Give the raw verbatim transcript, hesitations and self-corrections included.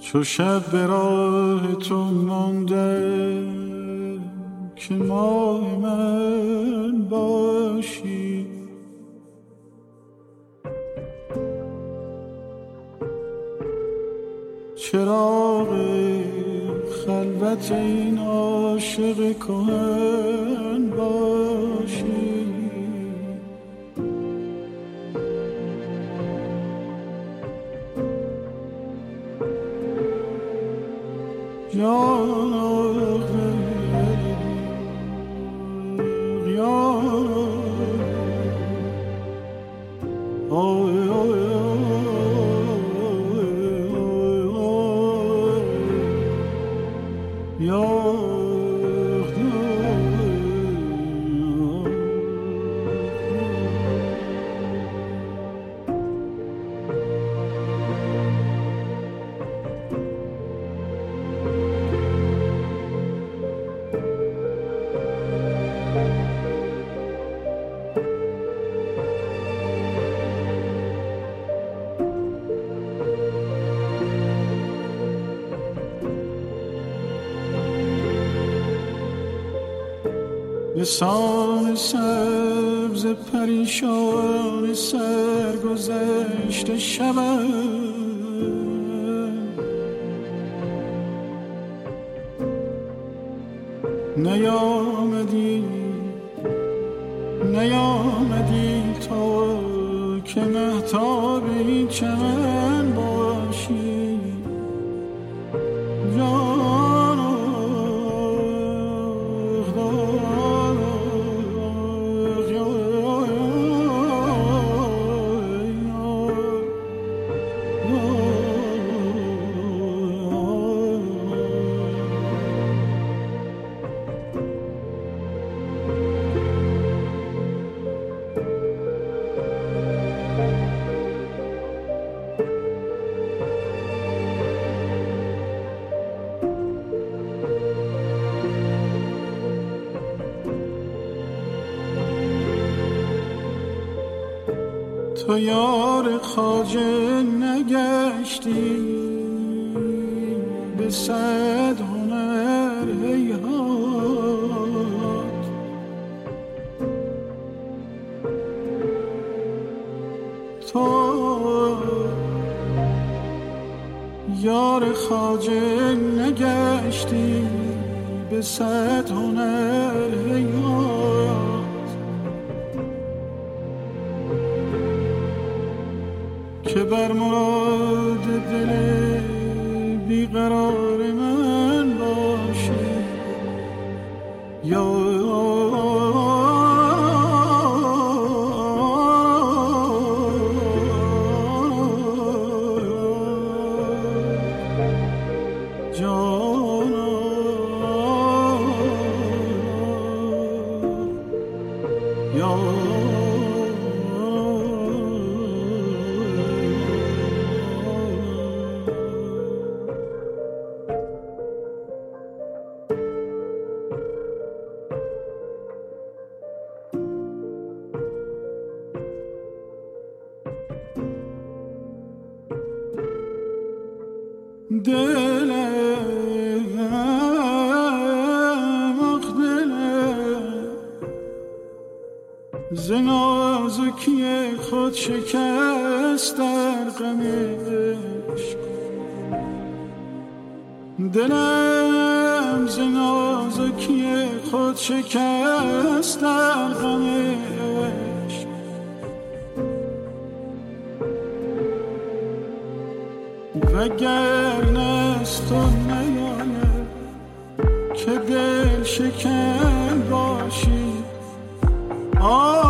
چو شب به راه تو مانده که ماه من باشی. چراغ خلوت این عاشق کهن باشی. یاغ یاغ آی آی بسان سبز پریشان سرگذشت شبم نیامدی نیامدی تا که مهتاب این چمن باشی. تو یار خواجه نگشتی به صد هنر هیهات. تو یار خواجه نگشتی به صد هنر هیهات. که بر مراد دل بیقرار من باشی. یا دلم آخ دلم ز نازکی خود شکست در غم عشق. دلم ز نازکی خود شکست در غم عشق. وگرنه از تو نیاید که دل شکن باشی. آه